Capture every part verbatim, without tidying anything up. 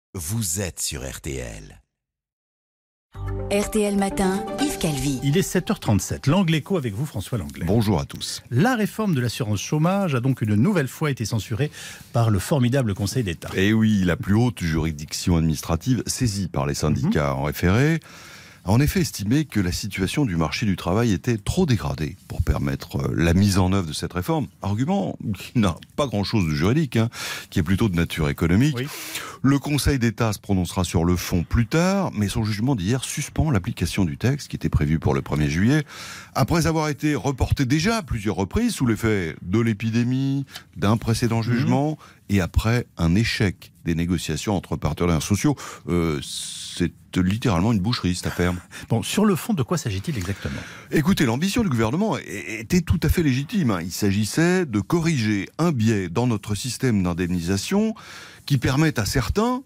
Vous êtes sur R T L. R T L Matin, Yves Calvi. Il est sept heures trente-sept. L'Angle Écho avec vous, François Langlais. Bonjour à tous. La réforme de l'assurance chômage a donc une nouvelle fois été censurée par le formidable Conseil d'État. Et oui, la plus haute juridiction administrative saisie par les syndicats mmh. en référé a en effet estimé que la situation du marché du travail était trop dégradée pour permettre la mise en œuvre de cette réforme. Argument qui n'a pas grand-chose de juridique, hein, qui est plutôt de nature économique. Oui. Le Conseil d'État se prononcera sur le fond plus tard, mais son jugement d'hier suspend l'application du texte qui était prévu pour le premier juillet, après avoir été reporté déjà à plusieurs reprises sous l'effet de l'épidémie, d'un précédent jugement, mmh. et après un échec des négociations entre partenaires sociaux. Euh, c'est littéralement une boucherie, cette affaire. Bon, sur le fond, de quoi s'agit-il exactement ? Écoutez, l'ambition du gouvernement était tout à fait légitime. Il s'agissait de corriger un biais dans notre système d'indemnisation qui permet à certains,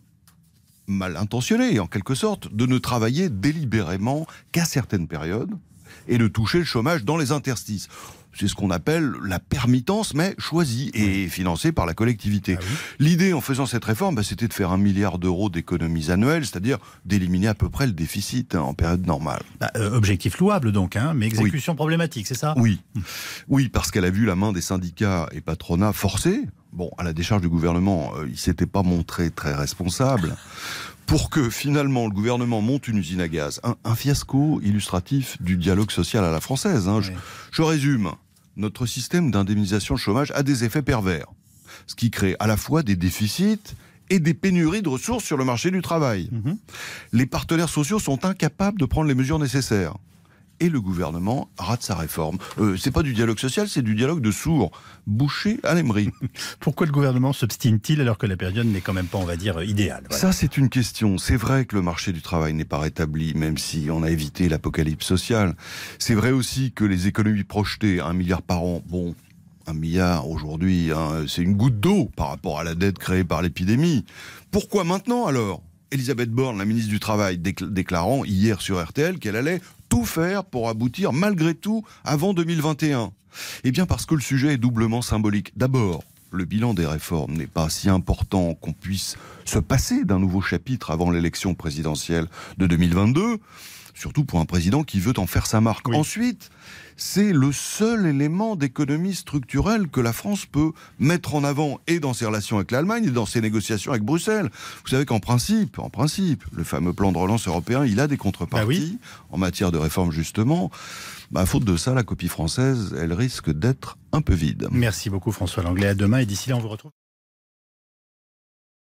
mal intentionnés en quelque sorte, de ne travailler délibérément qu'à certaines périodes et de toucher le chômage dans les interstices. C'est ce qu'on appelle la permittence, mais choisie et financée par la collectivité. Ah oui. L'idée, en faisant cette réforme, bah, c'était de faire un milliard d'euros d'économies annuelles, c'est-à-dire d'éliminer à peu près le déficit hein, en période normale. Bah, euh, objectif louable donc, hein, mais exécution oui. problématique, c'est ça ? Oui, oui, parce qu'elle a vu la main des syndicats et patronats forcée. Bon, à la décharge du gouvernement, euh, il ne s'était pas montré très responsable. Pour que finalement le gouvernement monte une usine à gaz. Un, un fiasco illustratif du dialogue social à la française. Hein. Oui. Je, je résume. Notre système d'indemnisation chômage a des effets pervers. Ce qui crée à la fois des déficits et des pénuries de ressources sur le marché du travail. Mm-hmm. Les partenaires sociaux sont incapables de prendre les mesures nécessaires. Et le gouvernement rate sa réforme. Euh, c'est pas du dialogue social, c'est du dialogue de sourds. Bouché à l'émery. Pourquoi le gouvernement s'obstine-t-il alors que la période n'est quand même pas, on va dire, idéale ? Voilà. Ça, c'est une question. C'est vrai que le marché du travail n'est pas rétabli, même si on a évité l'apocalypse sociale. C'est vrai aussi que les économies projetées, un milliard par an, bon, un milliard aujourd'hui, hein, c'est une goutte d'eau par rapport à la dette créée par l'épidémie. Pourquoi maintenant alors ? Elisabeth Borne, la ministre du Travail, décl- déclarant hier sur R T L qu'elle allait tout faire pour aboutir malgré tout avant deux mille vingt et un. Eh bien parce que le sujet est doublement symbolique. D'abord, le bilan des réformes n'est pas si important qu'on puisse se passer d'un nouveau chapitre avant l'élection présidentielle de deux mille vingt-deux, surtout pour un président qui veut en faire sa marque. Oui. Ensuite, c'est le seul élément d'économie structurelle que la France peut mettre en avant et dans ses relations avec l'Allemagne et dans ses négociations avec Bruxelles. Vous savez qu'en principe, en principe, le fameux plan de relance européen, il a des contreparties bah oui. en matière de réforme justement. Bah, à faute de ça, la copie française, elle risque d'être un peu vide. Merci beaucoup François Langlais. À demain et d'ici là, on vous retrouve.